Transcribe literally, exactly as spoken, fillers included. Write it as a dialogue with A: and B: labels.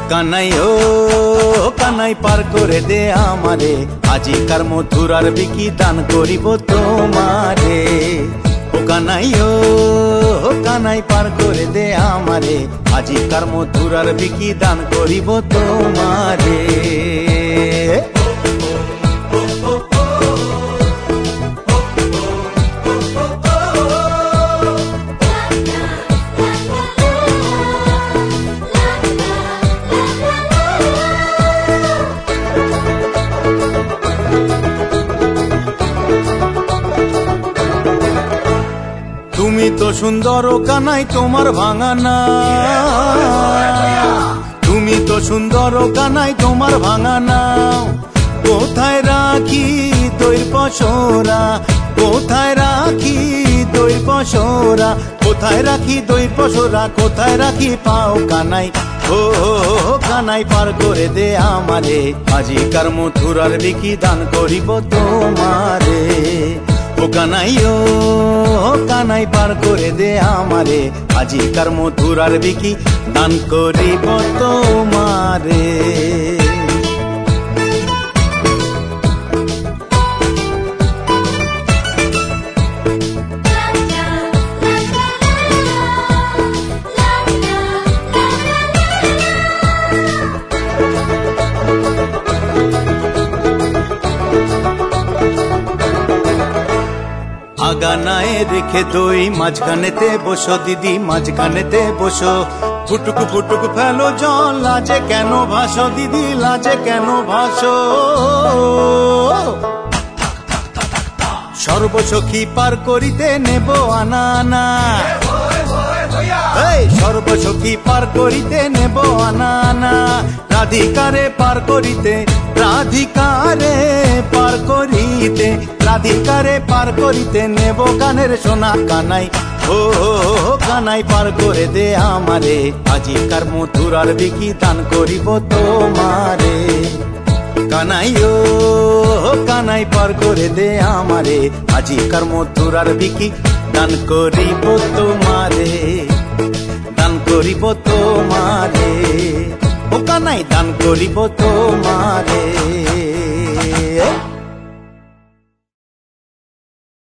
A: কানাই ও কানাই পার করে দে আমারে, আজিকার মথুরার বিকি দান করিব তোমারে। ও কানাই ও কানাই পার করে দে আমারে, আজিকার মথুরার বিকি দান করিব তোমারে। তুমি তো সুন্দর ও কানাই তোমার ভাঙানা, তুমি তো সুন্দর ও কানাই তোমার ভাঙানা। কোথায় রাখি দইর পসরা, কোথায় রাখি দইর পসরা, কোথায় রাখি দইর পসরা, কোথায় রাখি পাও কানাই। ও কানাই পার করে দে আমারে, আজিকার মথুরার বিকি দান করিব তোমারে। ও কানাই ও কানাই পার করে দে আমারে, আজিকার মথুরার বিকি দান করিব তোমারে। আগানায় রেখে দই মাঝখানেতে বসো দিদি, মাঝখানেতে বসো। ফুটুকু ফুটুকু ফেলো জল, লাজে কেন ভাসো দিদি, লাজে কেন ভাসো। সর্বসখী পার করিতে নেব আনা আনা, এই সর্বসখী পার করিতে নেব আনা আনা। রাধিকারে পার করিতে, রাধিকারে পার করিতে, রাধিকারে পার করিতে নেব গানের সোনা কানাই। ও কানাই পার করে দে আমারে, আজিকার মথুরার বিকি দান করিব তোমারে। কানাই ও কানাই পার করে দে আমারে, আজিকার মথুরার বিকি দান করিব তোমারে, দান করিব তোমারে। ও কানাই দান করিব তোমারে।